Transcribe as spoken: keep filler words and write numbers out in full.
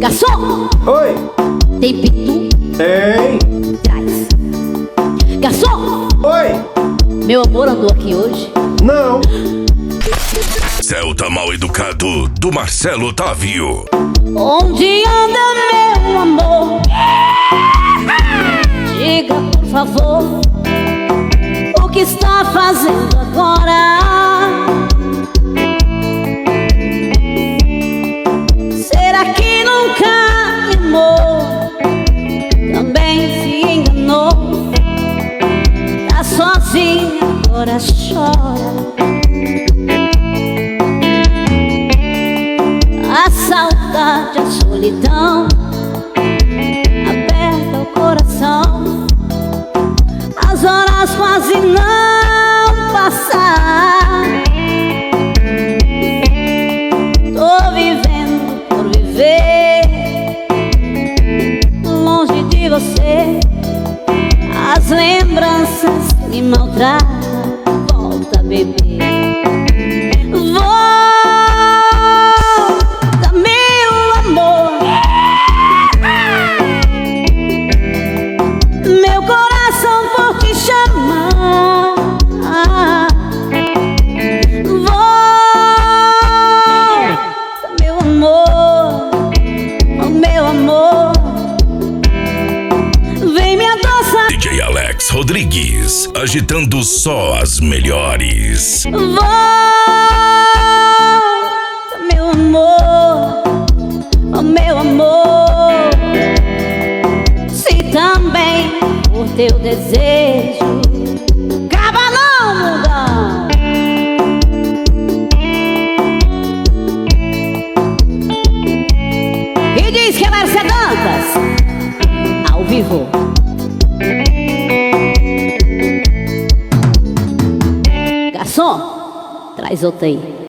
Garçom! Oi! Tem pitu? Tem! Traz. Garçom! Oi! Meu amor andou aqui hoje? Não! Celta Mal Educado, do Marcelo Otávio. Onde anda meu amor? Diga por favor, o que está fazendo agora? Será que nunca me amou? Também se enganou? Tá sozinha, agora chora. A saudade, a solidão aperta o coração. As horas quase não passam. Tô vivendo por viver longe de você. As lembranças me maltratam. Volta, bebê. Rodrigues, agitando só as melhores. Volta, meu amor, oh meu amor. Se também por teu desejo acaba não mudar. E diz que vai ser Dantas ao vivo. Garçom, traz outra aí.